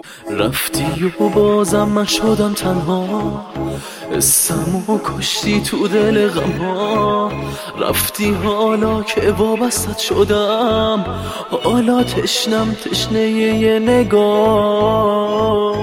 رفتی و بازم من شدم تنها، اسمو کشتی تو دل غمها. رفتی حالا که وابستت شدم، حالا تشنم تشنه یه نگاه.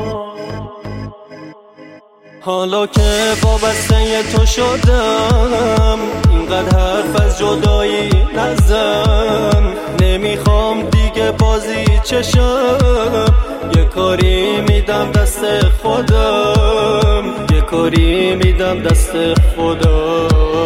حالا که وابسته تو شدم، اینقدر حرف از جدایی نزن. نمیخوام دیگه بازی چشم، یه کاری میدم دست خودم، یه کاری میدم دست خدا.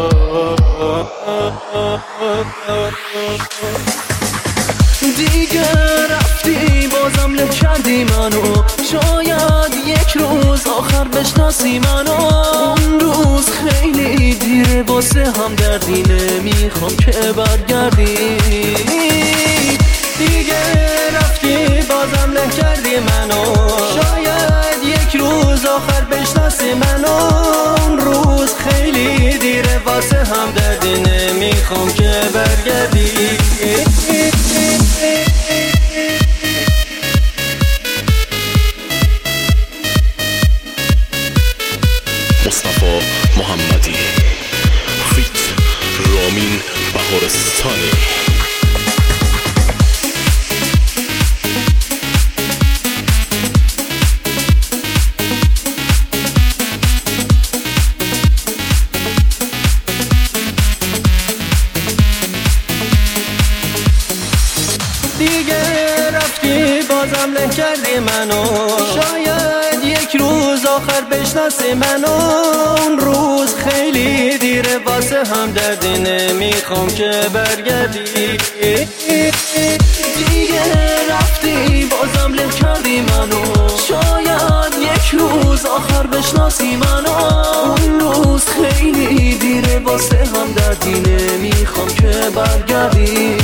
دیگه رفتی بازم له کردی منو، شاید یک روز آخر بشناسی منو. اون روز خیلی دیره واسه هم دردی، نمیخوام که برگردی. دیگه رفتی بازم له کردی منو، شاید یک روز آخر بشناسی منو. اون روز خیلی دیره واسه هم دردی، نمیخوام که برگردی. مصطفی محمدی فیت رامین بهارستانی. دیگه رفتی بازم له کردی منو، شاید یک روز آخر بشناسی منو. اون روز خیلی دیره واسه هم دردی، نمیخوام که برگردی. دیگه رفتی بازم له کردی منو، شاید یک روز آخر بشناسی منو. اون روز خیلی دیره واسه هم دردی، نمیخوام که برگردی.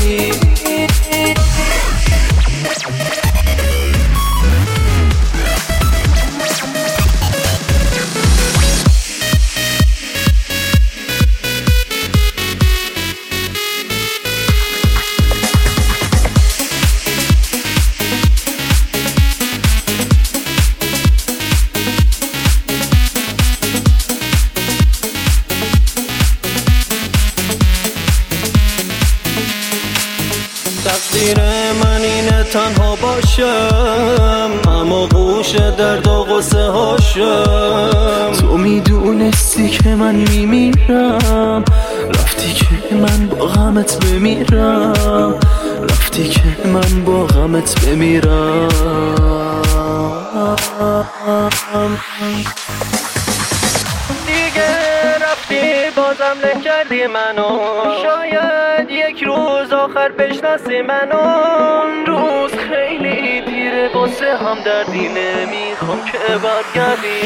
تقدیر من اینه تنها باشم، اما گوش درد و غصه هاشم. تو میدونستی که من میمیرم، رفتی که من با غمت بمیرم، رفتی که من با غمت بمیرم. دیگه رفتی بازم له کردی منو، شاید یک روز آخر بشناسی منو. اون روز خیلی دیره واسه هم دردی، نمیخوام که برگردی.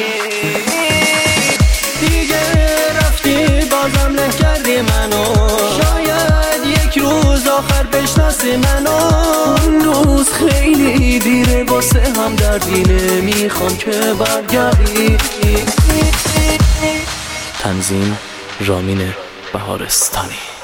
دیگه رفتی بازم له کردی منو، شاید یک روز آخر بشناسی منو. اون روز خیلی دیره واسه هم دردی، نمیخوام که برگردی. تنظیم رامین بهارستانی.